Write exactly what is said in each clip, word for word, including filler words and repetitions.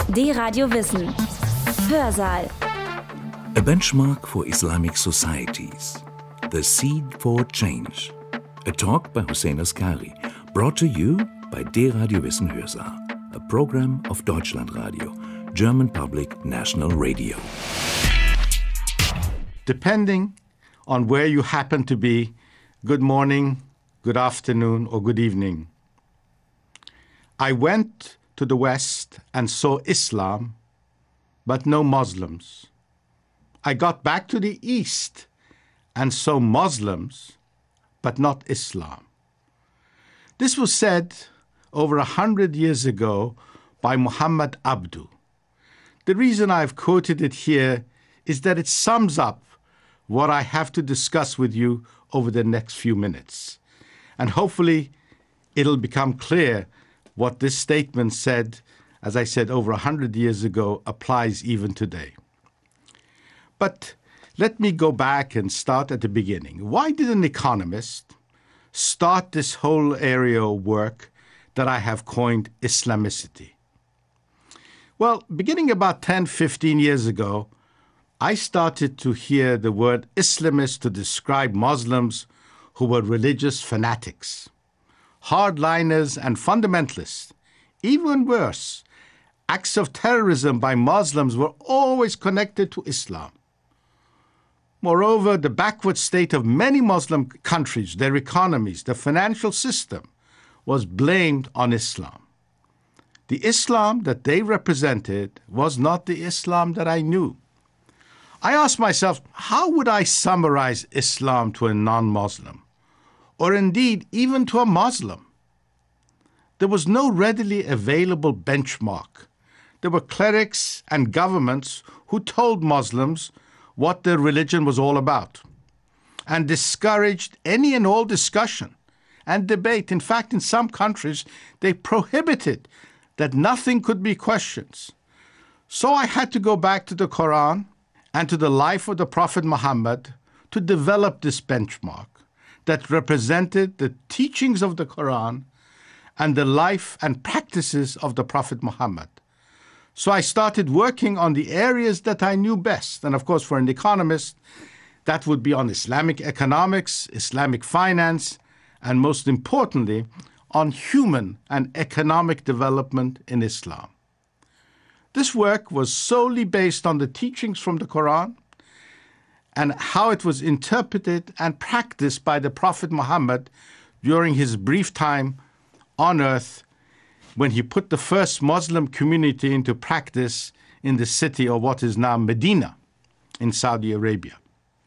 D-Radio Wissen. Hörsaal. A benchmark for Islamic societies. The Seed for Change. A talk by Hussein Askari. Brought to you by D-Radio Wissen Hörsaal. A program of Deutschlandradio, German Public National Radio. Depending on where you happen to be, good morning, good afternoon, or good evening. I went to the West and saw Islam, but no Muslims. I got back to the East and saw Muslims, but not Islam. This was said over a hundred years ago by Muhammad Abdu. The reason I've quoted it here is that it sums up what I have to discuss with you over the next few minutes. And hopefully it'll become clear what this statement said, as I said, over a hundred years ago, applies even today. But let me go back and start at the beginning. Why did an economist start this whole area of work that I have coined Islamicity? Well, beginning about ten, fifteen years ago, I started to hear the word Islamist to describe Muslims who were religious fanatics, hardliners and fundamentalists. Even worse, acts of terrorism by Muslims were always connected to Islam. Moreover, the backward state of many Muslim countries, their economies, the financial system, was blamed on Islam. The Islam that they represented was not the Islam that I knew. I asked myself, how would I summarize Islam to a non-Muslim, or indeed even to a Muslim? There was no readily available benchmark. There were clerics and governments who told Muslims what their religion was all about and discouraged any and all discussion and debate. In fact, in some countries, they prohibited that nothing could be questioned. So I had to go back to the Quran and to the life of the Prophet Muhammad to develop this benchmark that represented the teachings of the Quran and the life and practices of the Prophet Muhammad. So I started working on the areas that I knew best. And of course, for an economist, that would be on Islamic economics, Islamic finance, and most importantly, on human and economic development in Islam. This work was solely based on the teachings from the Quran and how it was interpreted and practiced by the Prophet Muhammad during his brief time on earth when he put the first Muslim community into practice in the city of what is now Medina in Saudi Arabia.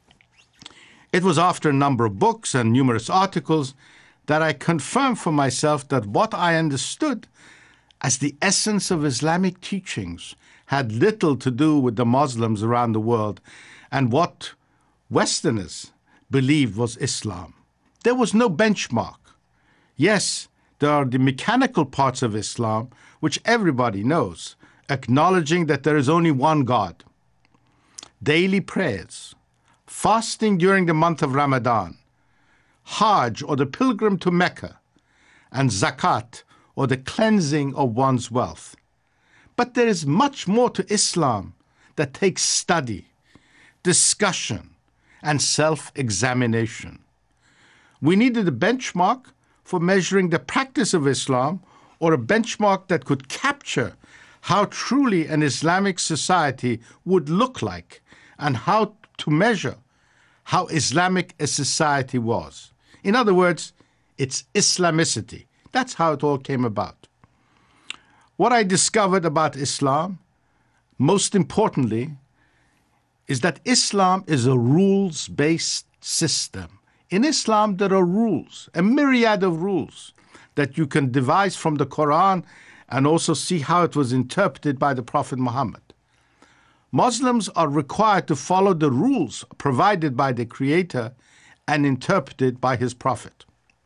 It was after a number of books and numerous articles that I confirmed for myself that what I understood as the essence of Islamic teachings had little to do with the Muslims around the world and what Westerners believed was Islam. There was no benchmark. Yes, there are the mechanical parts of Islam, which everybody knows, acknowledging that there is only one God. Daily prayers, fasting during the month of Ramadan, Hajj or the pilgrim to Mecca, and Zakat or the cleansing of one's wealth. But there is much more to Islam that takes study, discussion, and self-examination. We needed a benchmark for measuring the practice of Islam, or a benchmark that could capture how truly an Islamic society would look like and how to measure how Islamic a society was. In other words, it's Islamicity. That's how it all came about. What I discovered about Islam, most importantly, is that Islam is a rules-based system. In Islam, there are rules, a myriad of rules that you can devise from the Quran and also see how it was interpreted by the Prophet Muhammad. Muslims are required to follow the rules provided by the Creator and interpreted by his Prophet.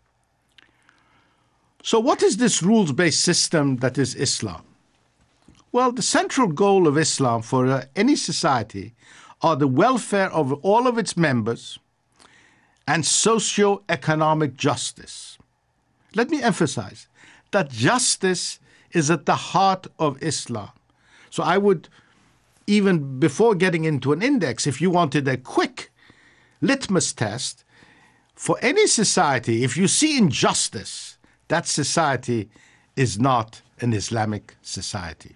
So what is this rules-based system that is Islam? Well, the central goal of Islam for uh, any society are the welfare of all of its members and socio-economic justice. Let me emphasize that justice is at the heart of Islam. So I would, even before getting into an index, if you wanted a quick litmus test for any society, if you see injustice, that society is not an Islamic society.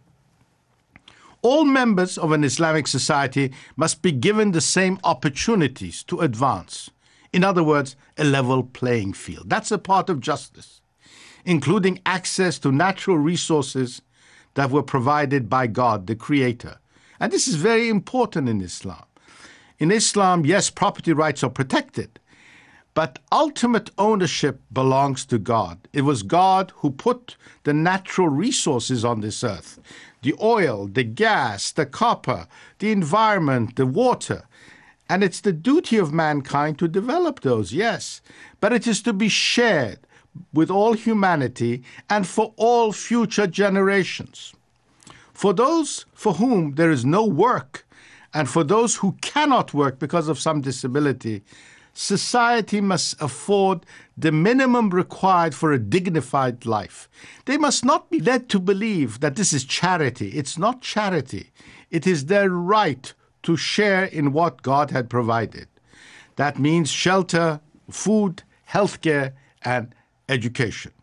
All members of an Islamic society must be given the same opportunities to advance. In other words, a level playing field. That's a part of justice, including access to natural resources that were provided by God, the Creator. And this is very important in Islam. In Islam, yes, property rights are protected, but ultimate ownership belongs to God. It was God who put the natural resources on this earth, the oil, the gas, the copper, the environment, the water. And it's the duty of mankind to develop those, yes, but it is to be shared with all humanity and for all future generations. For those for whom there is no work, and for those who cannot work because of some disability, society must afford the minimum required for a dignified life. They must not be led to believe that this is charity. It's not charity. It is their right to share in what God had provided. That means shelter, food, healthcare, and education.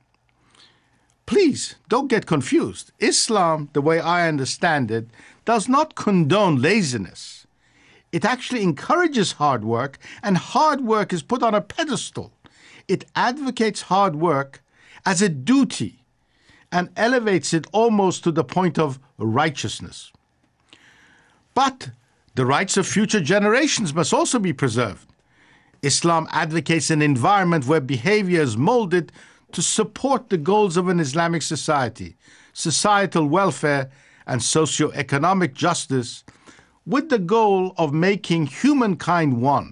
Please don't get confused. Islam, the way I understand it, does not condone laziness. It actually encourages hard work, and hard work is put on a pedestal. It advocates hard work as a duty and elevates it almost to the point of righteousness. But the rights of future generations must also be preserved. Islam advocates an environment where behavior is molded to support the goals of an Islamic society, societal welfare, and socio-economic justice, with the goal of making humankind one,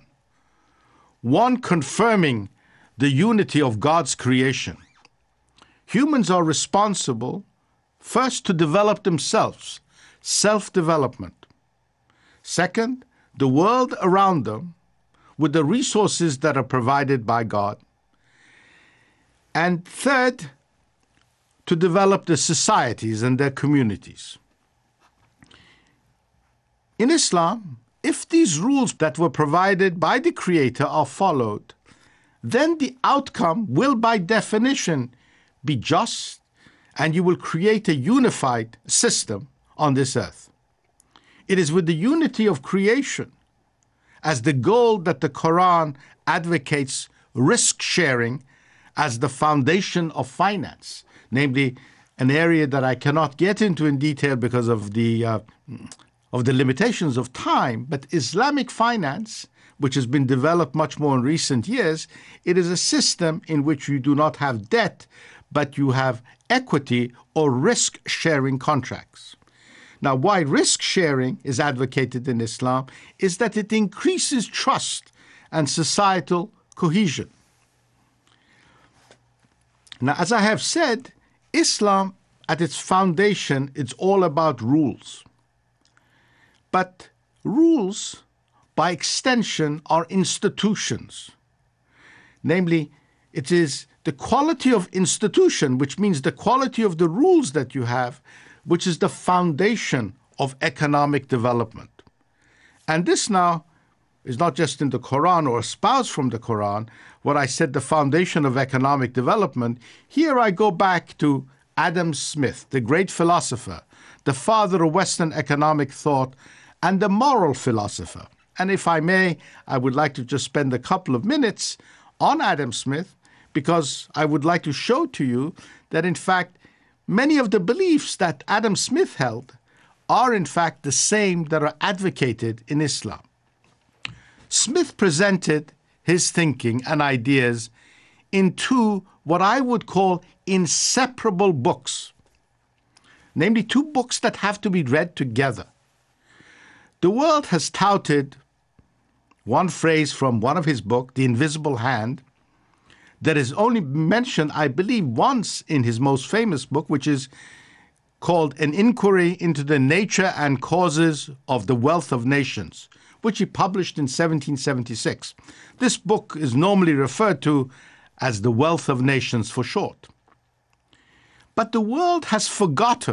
one confirming the unity of God's creation. Humans are responsible first to develop themselves, self-development. Second, the world around them with the resources that are provided by God. And third, to develop the societies and their communities. In Islam, if these rules that were provided by the Creator are followed, then the outcome will by definition be just, and you will create a unified system on this earth. It is with the unity of creation as the goal that the Quran advocates risk sharing as the foundation of finance, namely an area that I cannot get into in detail because of the uh, of the limitations of time, but Islamic finance, which has been developed much more in recent years, it is a system in which you do not have debt, but you have equity or risk-sharing contracts. Now, why risk-sharing is advocated in Islam is that it increases trust and societal cohesion. Now, as I have said, Islam, at its foundation, it's all about rules. But rules, by extension, are institutions. Namely, it is the quality of institution, which means the quality of the rules that you have, which is the foundation of economic development. And this now is not just in the Quran or espoused from the Quran. What I said, the foundation of economic development, here I go back to Adam Smith, the great philosopher, the father of Western economic thought, and the moral philosopher. And if I may, I would like to just spend a couple of minutes on Adam Smith, because I would like to show to you that, in fact, many of the beliefs that Adam Smith held are, in fact, the same that are advocated in Islam. Smith presented his thinking and ideas in two, what I would call, inseparable books, namely two books that have to be read together. The world has touted one phrase from one of his books, The Invisible Hand, that is only mentioned, I believe, once in his most famous book, which is called An Inquiry into the Nature and Causes of the Wealth of Nations, which he published in seventeen seventy-six. This book is normally referred to as The Wealth of Nations for short. But the world has forgotten,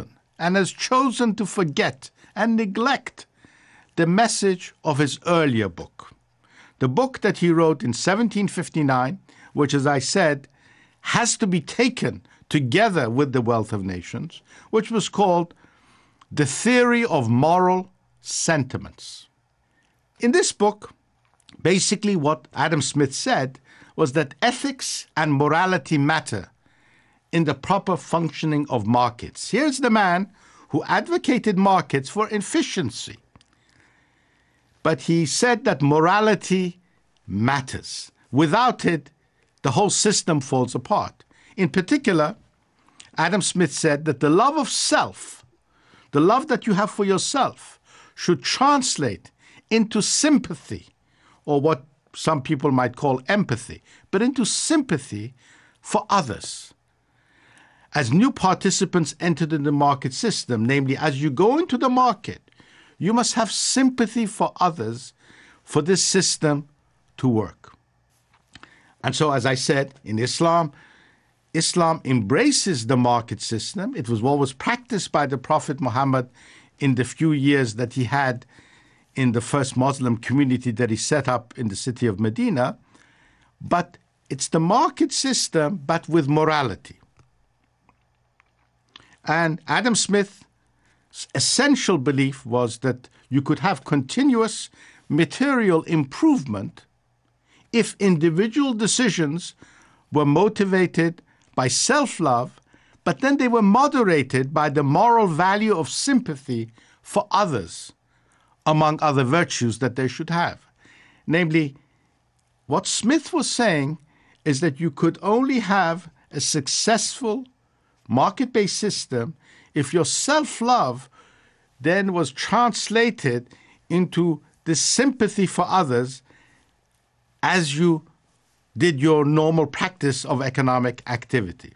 and has chosen to forget and neglect the message of his earlier book. The book that he wrote in seventeen fifty-nine, which, as I said, has to be taken together with The Wealth of Nations, which was called The Theory of Moral Sentiments. In this book, basically what Adam Smith said was that ethics and morality matter in the proper functioning of markets. Here's the man who advocated markets for efficiency. But he said that morality matters. Without it, the whole system falls apart. In particular, Adam Smith said that the love of self, the love that you have for yourself, should translate into sympathy, or what some people might call empathy, but into sympathy for others. As new participants entered in the market system, namely, as you go into the market, you must have sympathy for others for this system to work. And so, as I said, in Islam, Islam embraces the market system. It was what was practiced by the Prophet Muhammad in the few years that he had in the first Muslim community that he set up in the city of Medina. But it's the market system, but with morality. And Adam Smith's essential belief was that you could have continuous material improvement if individual decisions were motivated by self-love, but then they were moderated by the moral value of sympathy for others, among other virtues that they should have. Namely, what Smith was saying is that you could only have a successful market-based system if your self-love then was translated into the sympathy for others as you did your normal practice of economic activity.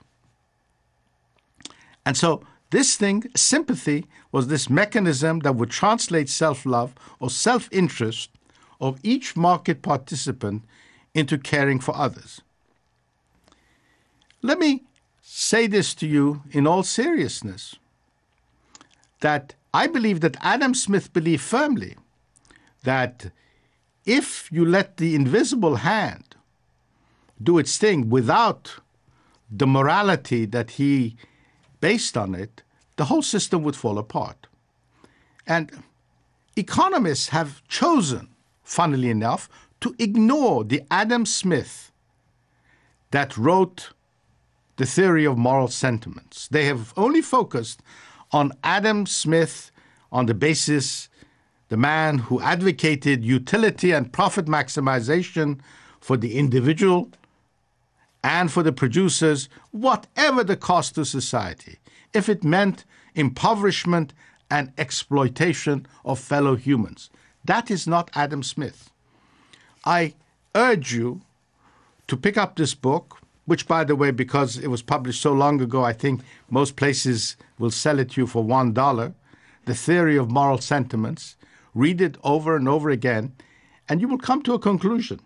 And so this thing, sympathy, was this mechanism that would translate self-love or self-interest of each market participant into caring for others. Let me say this to you in all seriousness, that I believe that Adam Smith believed firmly that if you let the invisible hand do its thing without the morality that he based on it, the whole system would fall apart. And economists have chosen, funnily enough, to ignore the Adam Smith that wrote The Theory of Moral Sentiments. They have only focused on Adam Smith on the basis, the man who advocated utility and profit maximization for the individual and for the producers, whatever the cost to society, if it meant impoverishment and exploitation of fellow humans. That is not Adam Smith. I urge you to pick up this book, which, by the way, because it was published so long ago, I think most places will sell it to you for one dollar, The Theory of Moral Sentiments. Read it over and over again, and you will come to a conclusion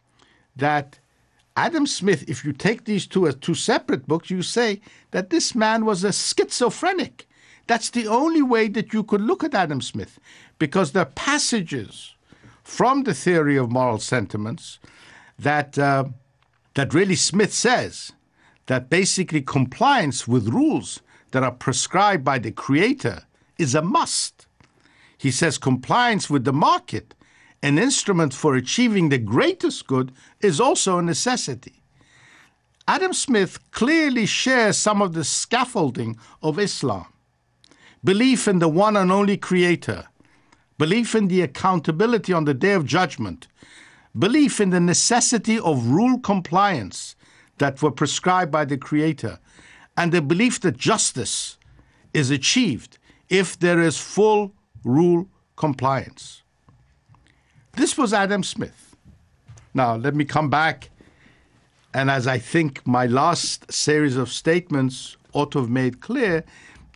that Adam Smith, if you take these two as two separate books, you say that this man was a schizophrenic. That's the only way that you could look at Adam Smith, because there are passages from The Theory of Moral Sentiments that uh, that really Smith says that basically compliance with rules that are prescribed by the Creator is a must. He says compliance with the market, an instrument for achieving the greatest good, is also a necessity. Adam Smith clearly shares some of the scaffolding of Islam. Belief in the one and only Creator, belief in the accountability on the Day of Judgment, belief in the necessity of rule compliance that were prescribed by the Creator, and the belief that justice is achieved if there is full rule compliance. This was Adam Smith. Now, let me come back, and as I think my last series of statements ought to have made clear,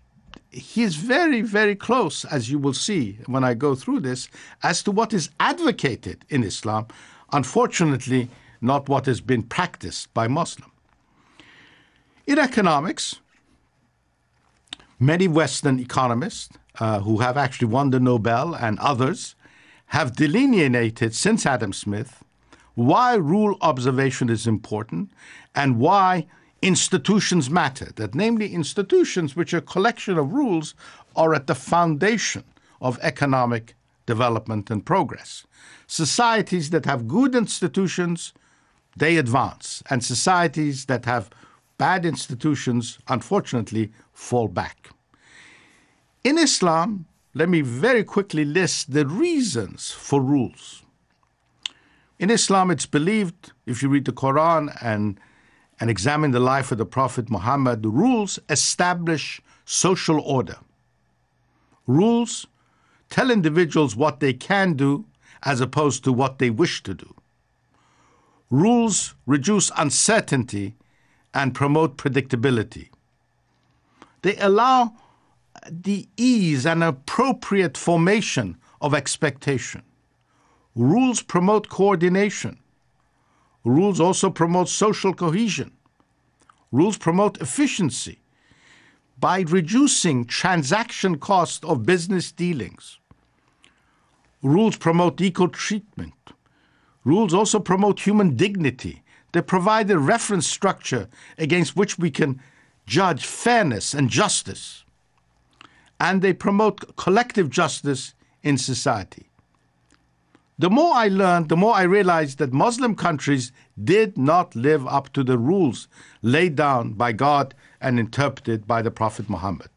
he is very, very close, as you will see when I go through this, as to what is advocated in Islam, unfortunately, not what has been practiced by Muslims. In economics, Many Western economists uh, who have actually won the Nobel and others have delineated since Adam Smith why rule observation is important and why institutions matter. That namely institutions, which are a collection of rules, are at the foundation of economic development and progress. Societies that have good institutions, they advance, and societies that have bad institutions, unfortunately, fall back. In Islam, let me very quickly list the reasons for rules. In Islam, it's believed, if you read the Quran and, and examine the life of the Prophet Muhammad, the rules establish social order. Rules tell individuals what they can do as opposed to what they wish to do. Rules reduce uncertainty and promote predictability. They allow the ease and appropriate formation of expectation. Rules promote coordination. Rules also promote social cohesion. Rules promote efficiency by reducing transaction cost of business dealings. Rules promote equal treatment. Rules also promote human dignity. They provide a reference structure against which we can judge fairness and justice. And they promote collective justice in society. The more I learned, the more I realized that Muslim countries did not live up to the rules laid down by God and interpreted by the Prophet Muhammad.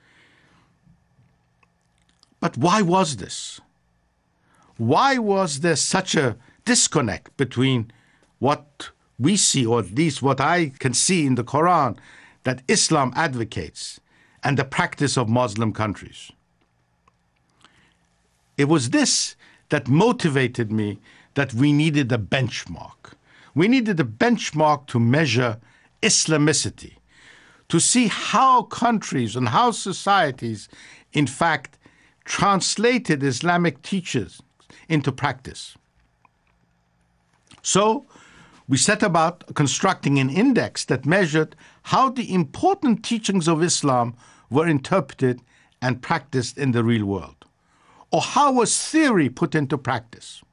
But why was this? Why was there such a disconnect between what we see, or at least what I can see in the Quran, that Islam advocates, and the practice of Muslim countries? It was this that motivated me that we needed a benchmark. We needed a benchmark to measure Islamicity, to see how countries and how societies, in fact, translated Islamic teachings into practice. So we set about constructing an index that measured how the important teachings of Islam were interpreted and practiced in the real world, or how was theory put into practice.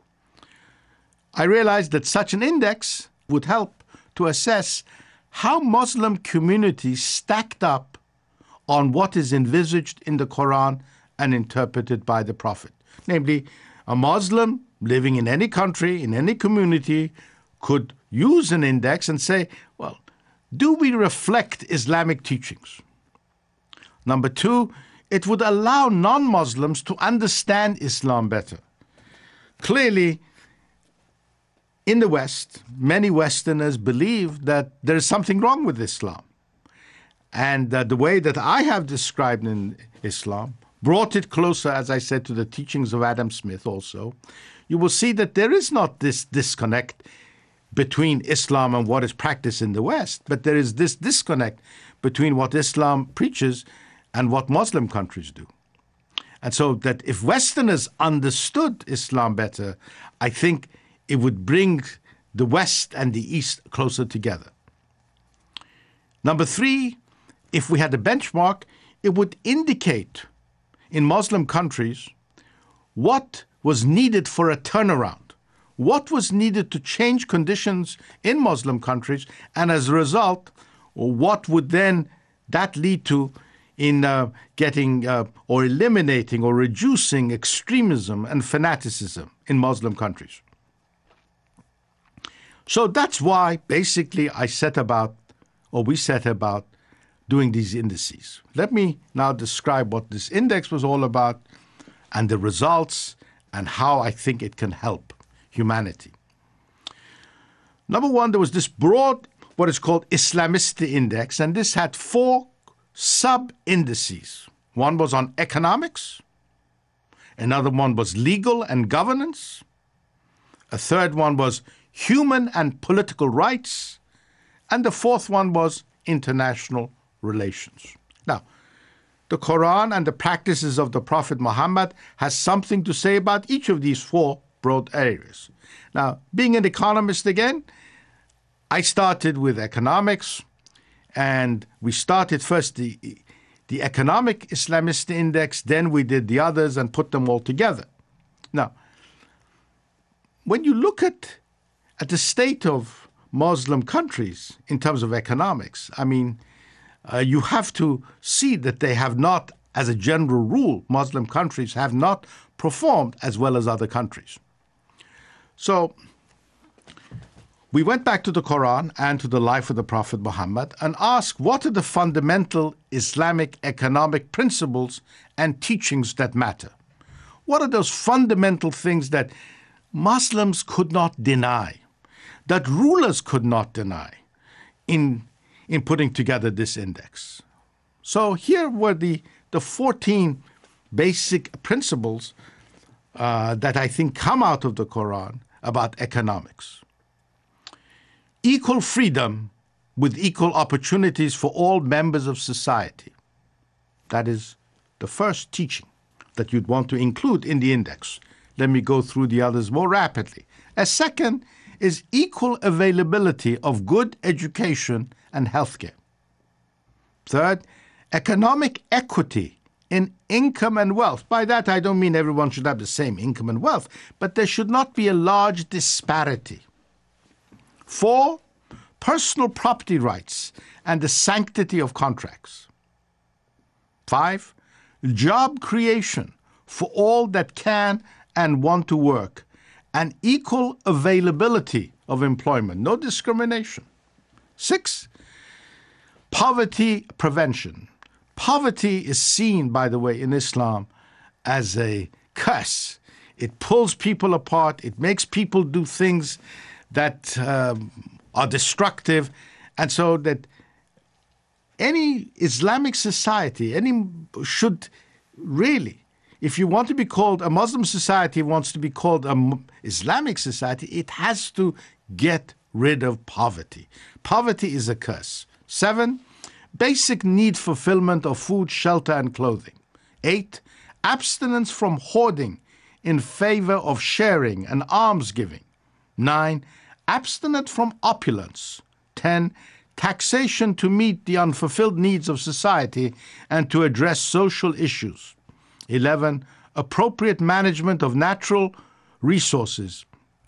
I realized that such an index would help to assess how Muslim communities stacked up on what is envisaged in the Quran and interpreted by the Prophet. Namely, a Muslim living in any country, in any community, could use an index and say, well, do we reflect Islamic teachings? Number two, it would allow non-Muslims to understand Islam better. Clearly, in the West, many Westerners believe that there is something wrong with Islam. And uh, the way that I have described in Islam brought it closer, as I said, to the teachings of Adam Smith also. You will see that there is not this disconnect between Islam and what is practiced in the West, but there is this disconnect between what Islam preaches and what Muslim countries do. And so that if Westerners understood Islam better, I think it would bring the West and the East closer together. Number three, if we had a benchmark, it would indicate in Muslim countries what was needed for a turnaround, what was needed to change conditions in Muslim countries, and as a result, what would then that lead to in uh, getting uh, or eliminating or reducing extremism and fanaticism in Muslim countries. So that's why basically I set about, or we set about, doing these indices. Let me now describe what this index was all about and the results and how I think it can help humanity. Number one, there was this broad, what is called Islamicity Index, and this had four sub-indices. One was on economics, another one was legal and governance, a third one was human and political rights, and the fourth one was international relations. Now, the Quran and the practices of the Prophet Muhammad has something to say about each of these four broad areas. Now, being an economist again, I started with economics, and we started first the, the economic Islamist index, then we did the others and put them all together. Now, when you look at, at the state of Muslim countries in terms of economics, I mean, uh, you have to see that they have not, as a general rule, Muslim countries have not performed as well as other countries. So we went back to the Quran and to the life of the Prophet Muhammad and asked, what are the fundamental Islamic economic principles and teachings that matter? What are those fundamental things that Muslims could not deny, that rulers could not deny in, in putting together this index? So here were the, the fourteen basic principles uh, that I think come out of the Quran about economics. Equal freedom with equal opportunities for all members of society. That is the first teaching that you'd want to include in the index. Let me go through the others more rapidly. A second is equal availability of good education and healthcare. Third, economic equity in income and wealth. By that, I don't mean everyone should have the same income and wealth, but there should not be a large disparity. Four, personal property rights and the sanctity of contracts. Five, job creation for all that can and want to work, and equal availability of employment, no discrimination. Six, poverty prevention. Poverty is seen, by the way, in Islam as a curse. It pulls people apart. It makes people do things that um, are destructive. And so that any Islamic society, any should really, if you want to be called, a Muslim society wants to be called an Islamic society, it has to get rid of poverty. Poverty is a curse. Seven, basic need fulfillment of food, shelter, and clothing. Eight, abstinence from hoarding in favor of sharing and almsgiving. Nine, abstinence from opulence. Ten, taxation to meet the unfulfilled needs of society and to address social issues. Eleven, appropriate management of natural resources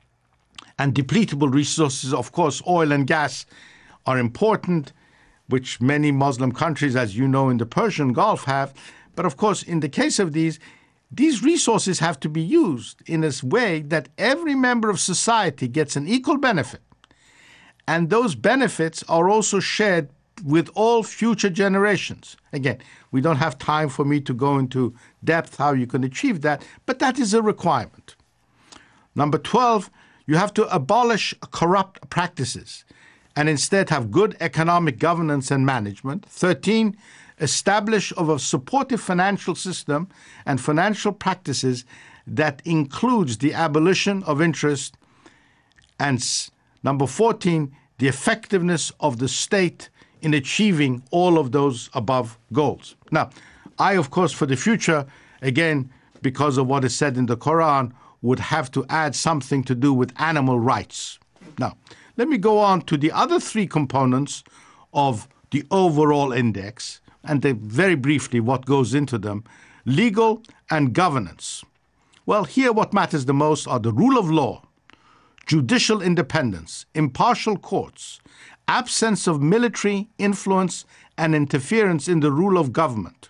and depletable resources. Of course, oil and gas are important, which many Muslim countries, as you know, in the Persian Gulf have. But of course, in the case of these, these resources have to be used in a way that every member of society gets an equal benefit. And those benefits are also shared with all future generations. Again, we don't have time for me to go into depth how you can achieve that, but that is a requirement. Number twelve, you have to abolish corrupt practices and instead have good economic governance and management. thirteen, establish of a supportive financial system and financial practices that includes the abolition of interest. And number fourteen, the effectiveness of the state in achieving all of those above goals. Now, I, of course, for the future, again, because of what is said in the Quran, would have to add something to do with animal rights. Now, let me go on to the other three components of the overall index, and they, very briefly what goes into them: legal and governance. Well, here what matters the most are the rule of law, judicial independence, impartial courts, absence of military influence and interference in the rule of government.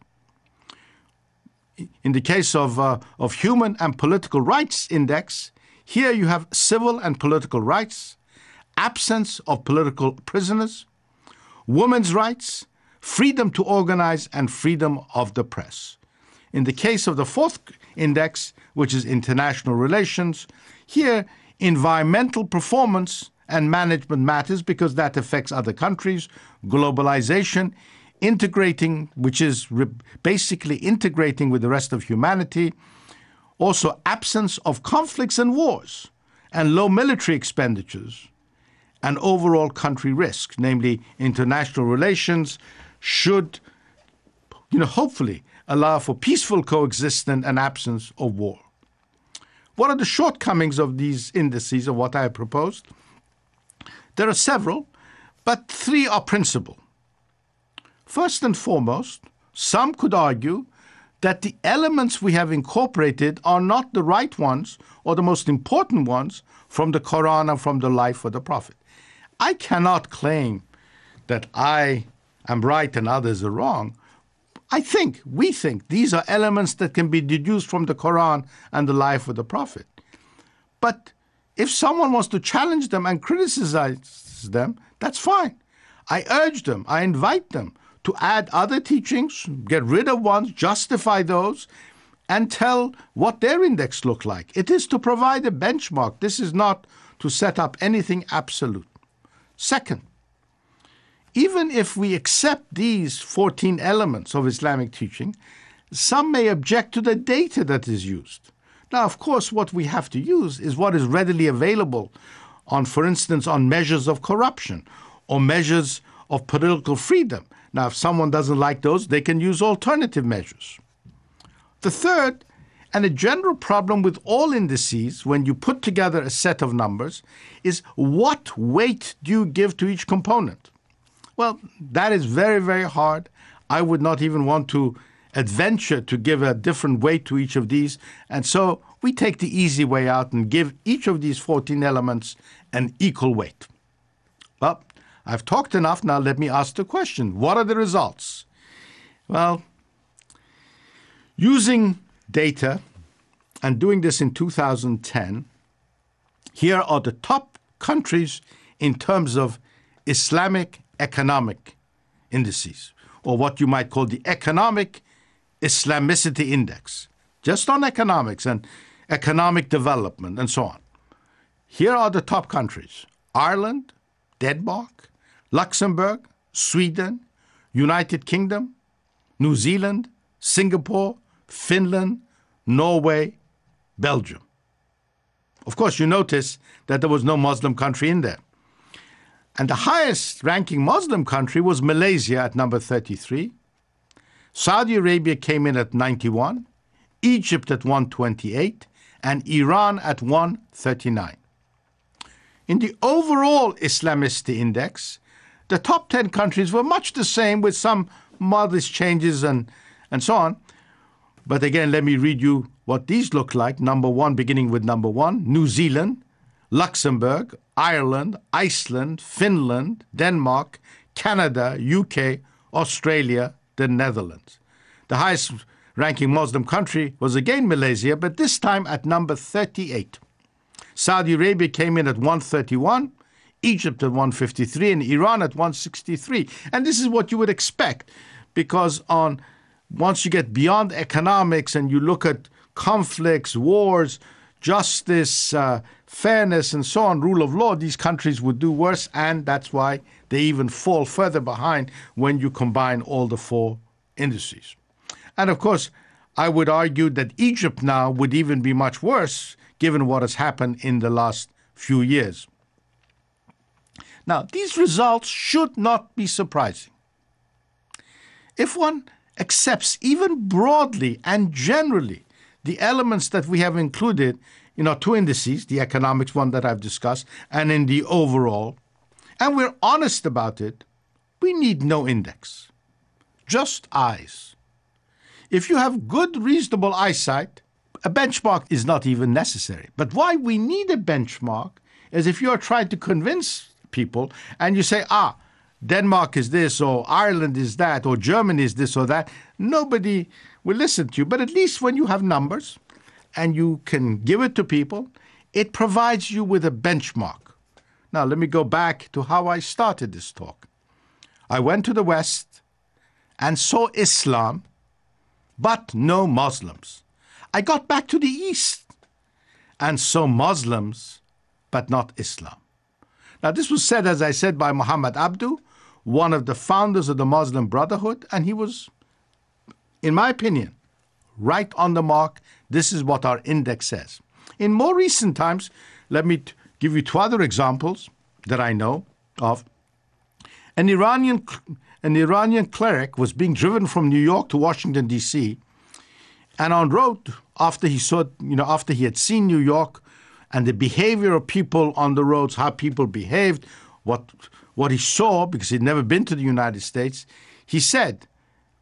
In the case of, uh, of Human and Political Rights Index, here you have civil and political rights, absence of political prisoners, women's rights, freedom to organize, and freedom of the press. In the case of the fourth index, which is international relations, here environmental performance and management matters because that affects other countries, globalization, integrating, which is re- basically integrating with the rest of humanity, also absence of conflicts and wars, and low military expenditures, and overall country risk, namely international relations, should, you know, hopefully allow for peaceful coexistence and absence of war. What are the shortcomings of these indices of what I have proposed? There are several, but three are principal. First and foremost, some could argue that the elements we have incorporated are not the right ones or the most important ones from the Quran and from the life of the Prophet. I cannot claim that I am right and others are wrong. I think, we think, these are elements that can be deduced from the Quran and the life of the Prophet. But if someone wants to challenge them and criticize them, that's fine. I urge them, I invite them to add other teachings, get rid of ones, justify those, and tell what their index look like. It is to provide a benchmark. This is not to set up anything absolute. Second, even if we accept these fourteen elements of Islamic teaching, some may object to the data that is used. Now, of course, what we have to use is what is readily available on, for instance, on measures of corruption or measures of political freedom. Now, if someone doesn't like those, they can use alternative measures. The third, and a general problem with all indices when you put together a set of numbers, is what weight do you give to each component? Well, that is very, very hard. I would not even want to adventure to give a different weight to each of these. And so we take the easy way out and give each of these fourteen elements an equal weight. Well, I've talked enough. Now let me ask the question. What are the results? Well, using data and doing this in two thousand ten, here are the top countries in terms of Islamic economic indices, or what you might call the economic Islamicity index, just on economics and economic development and so on. Here are the top countries: Ireland, Denmark, Luxembourg, Sweden, United Kingdom, New Zealand, Singapore, Finland, Norway, Belgium. Of course, you notice that there was no Muslim country in there. And the highest ranking Muslim country was Malaysia at number thirty-three. Saudi Arabia came in at ninety-one, Egypt at one twenty-eight, and Iran at one thirty-nine. In the overall Islamicity index, the top ten countries were much the same with some modest changes and, and so on. But again, let me read you what these look like. Number one, beginning with number one, New Zealand, Luxembourg, Ireland, Iceland, Finland, Denmark, Canada, U K, Australia, the Netherlands. The highest ranking Muslim country was again Malaysia, but this time at number thirty-eight. Saudi Arabia came in at one thirty-one, Egypt at one fifty-three, and Iran at one sixty-three. And this is what you would expect, because on once you get beyond economics and you look at conflicts, wars, justice, uh, fairness, and so on, rule of law, these countries would do worse, and that's why they even fall further behind when you combine all the four indices. And of course, I would argue that Egypt now would even be much worse, given what has happened in the last few years. Now, these results should not be surprising. If one accepts even broadly and generally the elements that we have included in our two indices, the economics one that I've discussed, and in the overall, and we're honest about it, we need no index, just eyes. If you have good, reasonable eyesight, a benchmark is not even necessary. But why we need a benchmark is if you are trying to convince people and you say, ah, Denmark is this, or Ireland is that, or Germany is this or that, nobody will listen to you. But at least when you have numbers and you can give it to people, it provides you with a benchmark. Now, let me go back to how I started this talk. I went to the West and saw Islam, but no Muslims. I got back to the East and saw Muslims, but not Islam. Now, this was said, as I said, by Muhammad Abduh, one of the founders of the Muslim Brotherhood, and he was, in my opinion, right on the mark. This is what our index says. In more recent times, let me t- give you two other examples that I know of. An Iranian, an Iranian cleric was being driven from New York to Washington, D C, and on road, after he saw, you know, after he had seen New York and the behavior of people on the roads, how people behaved, what what he saw, because he'd never been to the United States, he said,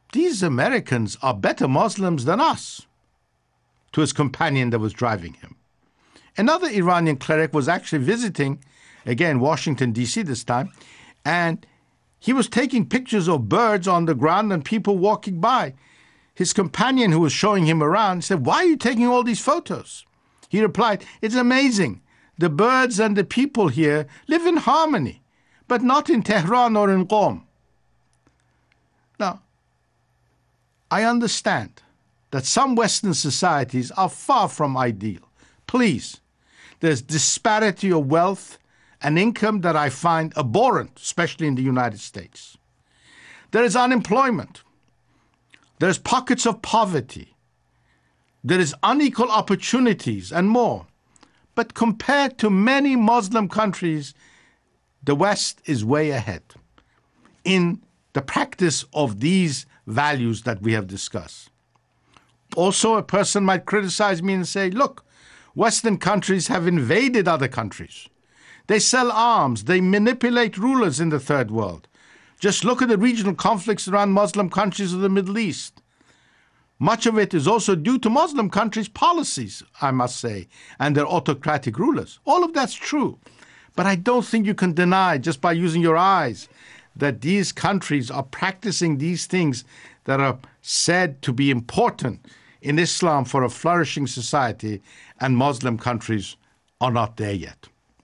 these Americans are better Muslims than us, to his companion that was driving him. Another Iranian cleric was actually visiting, again, Washington, D C this time, and he was taking pictures of birds on the ground and people walking by. His companion who was showing him around said, "Why are you taking all these photos?" He replied, "It's amazing. The birds and the people here live in harmony, but not in Tehran or in Qom." Now, I understand that some Western societies are far from ideal. Please, there's disparity of wealth and income that I find abhorrent, especially in the United States. There is unemployment. There's pockets of poverty. There is unequal opportunities and more. But compared to many Muslim countries, the West is way ahead in the practice of these values that we have discussed. Also, a person might criticize me and say, look, Western countries have invaded other countries. They sell arms. They manipulate rulers in the third world. Just look at the regional conflicts around Muslim countries of the Middle East. Much of it is also due to Muslim countries' policies, I must say, and their autocratic rulers. All of that's true. But I don't think you can deny, just by using your eyes, that these countries are practicing these things that are said to be important in Islam for a flourishing society, and Muslim countries are not there yet.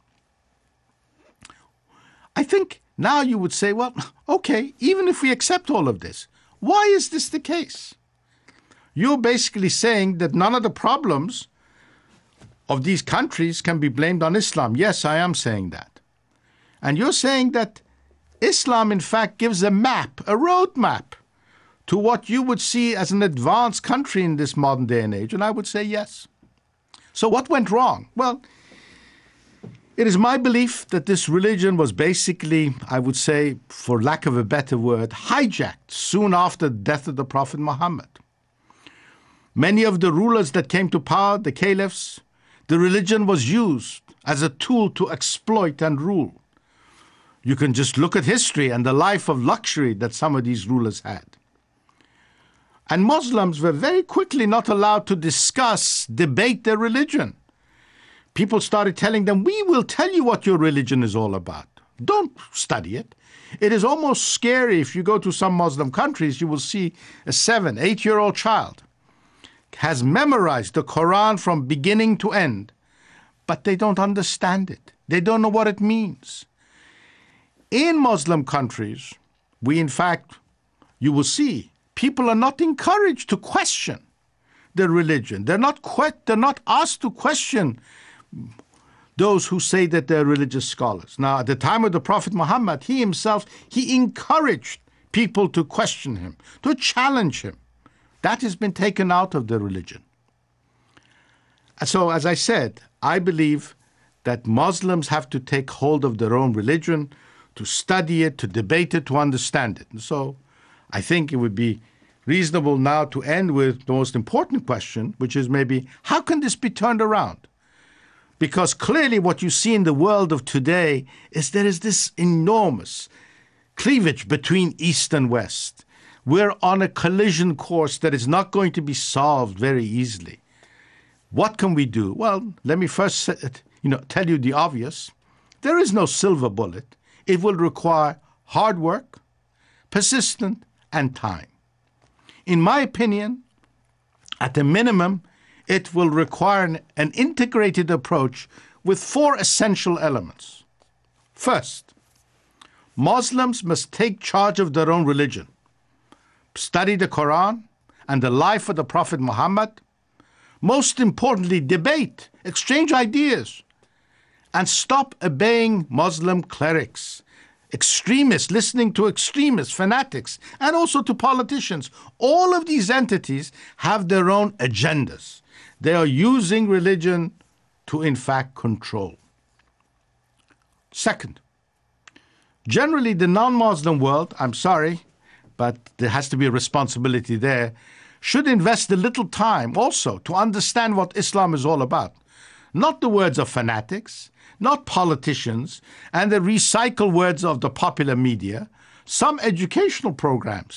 I think now you would say, well, okay, even if we accept all of this, why is this the case? You're basically saying that none of the problems of these countries can be blamed on Islam. Yes, I am saying that. And you're saying that Islam, in fact, gives a map, a roadmap to what you would see as an advanced country in this modern day and age. And I would say yes. So what went wrong? Well, it is my belief that this religion was basically, I would say, for lack of a better word, hijacked soon after the death of the Prophet Muhammad. Many of the rulers that came to power, the caliphs, the religion was used as a tool to exploit and rule. You can just look at history and the life of luxury that some of these rulers had. And Muslims were very quickly not allowed to discuss, debate their religion. People started telling them, we will tell you what your religion is all about. Don't study it. It is almost scary. If you go to some Muslim countries, you will see a seven, eight-year-old child has memorized the Quran from beginning to end, but they don't understand it. They don't know what it means. In Muslim countries, we in fact, you will see, people are not encouraged to question their religion. They're not, que- they're not asked to question those who say that they're religious scholars. Now, at the time of the Prophet Muhammad, he himself, he encouraged people to question him, to challenge him. That has been taken out of the religion. So, as I said, I believe that Muslims have to take hold of their own religion, to study it, to debate it, to understand it. And so I think it would be reasonable now to end with the most important question, which is maybe, how can this be turned around? Because clearly what you see in the world of today is there is this enormous cleavage between East and West. We're on a collision course that is not going to be solved very easily. What can we do? Well, let me first you know, tell you the obvious. There is no silver bullet. It will require hard work, persistence, and time. In my opinion, at a minimum, it will require an, an integrated approach with four essential elements. First, Muslims must take charge of their own religion, study the Quran and the life of the Prophet Muhammad. Most importantly, debate, exchange ideas, and stop obeying Muslim clerics, extremists, listening to extremists, fanatics, and also to politicians. All of these entities have their own agendas. They are using religion to, in fact, control. Second, generally the non-Muslim world, I'm sorry, but there has to be a responsibility there, should invest a little time also to understand what Islam is all about. Not the words of fanatics, not politicians, and the recycled words of the popular media, some educational programs,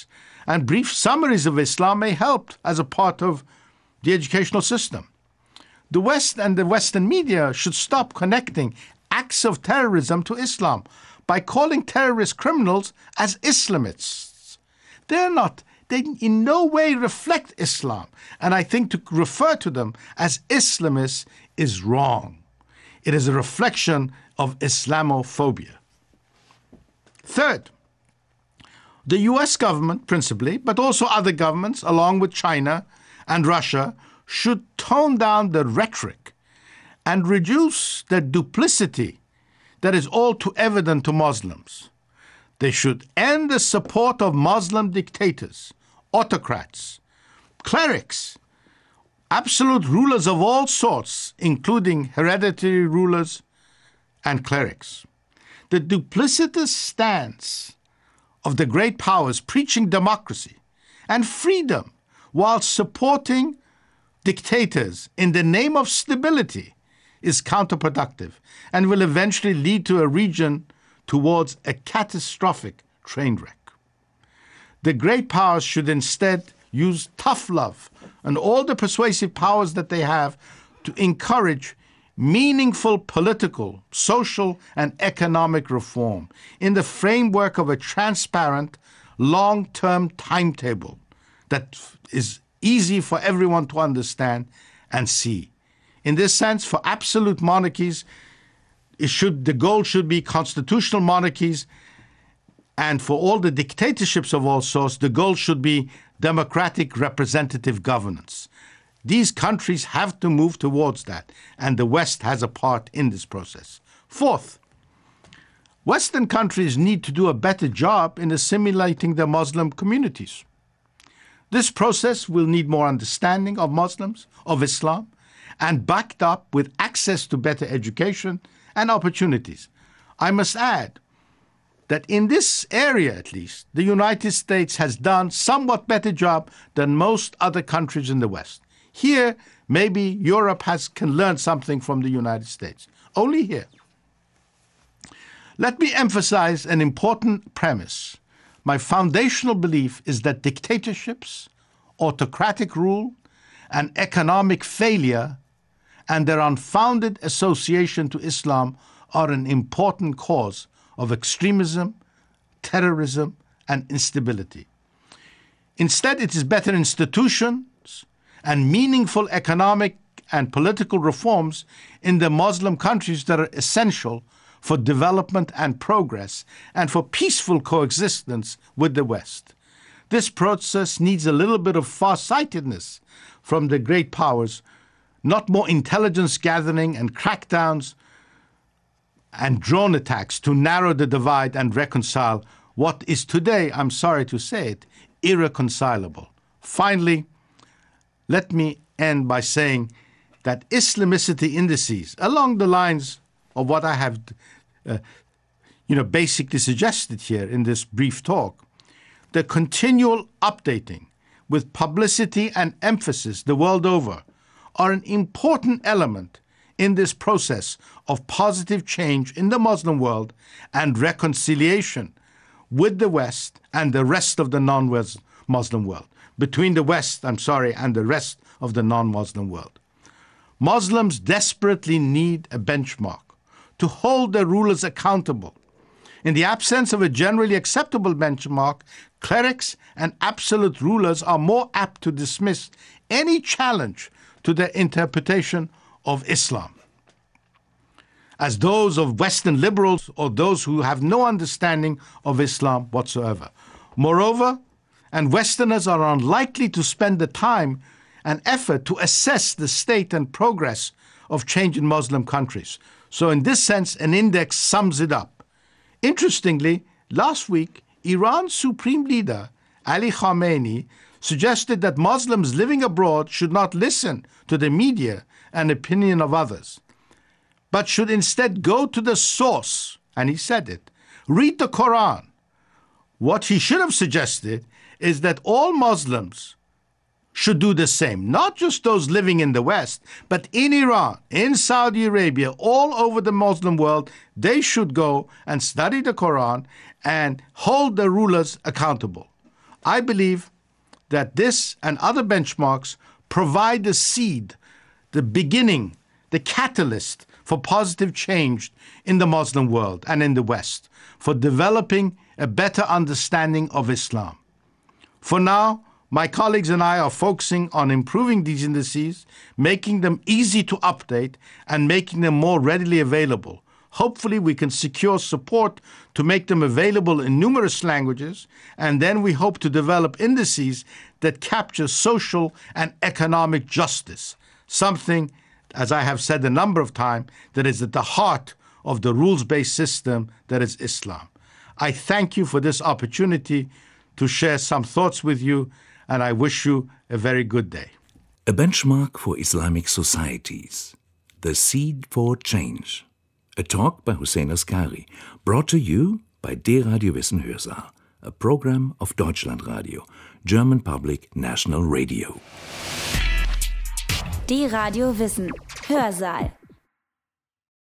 and brief summaries of Islam may help as a part of the educational system. The West and the Western media should stop connecting acts of terrorism to Islam by calling terrorist criminals as Islamists. They're not, they in no way reflect Islam, and I think to refer to them as Islamists is wrong. It is a reflection of Islamophobia. Third, the U S government principally, but also other governments, along with China and Russia, should tone down the rhetoric and reduce the duplicity that is all too evident to Muslims. They should end the support of Muslim dictators, autocrats, clerics, absolute rulers of all sorts, including hereditary rulers and clerics. The duplicitous stance of the great powers preaching democracy and freedom while supporting dictators in the name of stability is counterproductive and will eventually lead to a region towards a catastrophic train wreck. The great powers should instead use tough love and all the persuasive powers that they have to encourage meaningful political, social, and economic reform in the framework of a transparent, long-term timetable that is easy for everyone to understand and see. In this sense, for absolute monarchies, it should, the goal should be constitutional monarchies, and for all the dictatorships of all sorts, the goal should be democratic representative governance. These countries have to move towards that, and the West has a part in this process. Fourth, Western countries need to do a better job in assimilating their Muslim communities. This process will need more understanding of Muslims, of Islam, and backed up with access to better education and opportunities. I must add that in this area, at least, the United States has done somewhat better job than most other countries in the West. Here, maybe Europe has can learn something from the United States. Only here. Let me emphasize an important premise. My foundational belief is that dictatorships, autocratic rule, and economic failure and their unfounded association to Islam are an important cause of extremism, terrorism, and instability. Instead, it is better institutions and meaningful economic and political reforms in the Muslim countries that are essential for development and progress and for peaceful coexistence with the West. This process needs a little bit of farsightedness from the great powers, not more intelligence gathering and crackdowns and drone attacks to narrow the divide and reconcile what is today, I'm sorry to say it, irreconcilable. Finally, let me end by saying that Islamicity indices, along the lines of what I have uh, you know, basically suggested here in this brief talk, the continual updating with publicity and emphasis the world over are an important element in this process of positive change in the Muslim world and reconciliation with the West and the rest of the non-Muslim world, between the West, I'm sorry, and the rest of the non-Muslim world. Muslims desperately need a benchmark to hold their rulers accountable. In the absence of a generally acceptable benchmark, clerics and absolute rulers are more apt to dismiss any challenge to their interpretation of Islam as those of Western liberals or those who have no understanding of Islam whatsoever. Moreover, and Westerners are unlikely to spend the time and effort to assess the state and progress of change in Muslim countries. So in this sense, an index sums it up. Interestingly, last week, Iran's supreme leader, Ali Khamenei, suggested that Muslims living abroad should not listen to the media and opinion of others, but should instead go to the source, and he said it, read the Quran. What he should have suggested is that all Muslims should do the same, not just those living in the West, but in Iran, in Saudi Arabia, all over the Muslim world, they should go and study the Quran and hold the rulers accountable. I believe that this and other benchmarks provide the seed, the beginning, the catalyst for positive change in the Muslim world and in the West, for developing a better understanding of Islam. For now, my colleagues and I are focusing on improving these indices, making them easy to update, and making them more readily available. Hopefully, we can secure support to make them available in numerous languages, and then we hope to develop indices that capture social and economic justice, something, as I have said a number of times, that is at the heart of the rules-based system that is Islam. I thank you for this opportunity to share some thoughts with you, and I wish you a very good day. A benchmark for Islamic societies. The Seed for Change. A talk by Hussein Askari, brought to you by D-Radio Wissen Hörsaal, a program of Deutschlandradio, German Public National Radio. D-Radio Wissen Hörsaal.